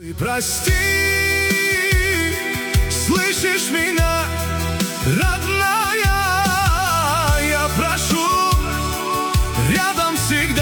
Ты прости, слышишь меня, родная, я прошу, рядом всегда.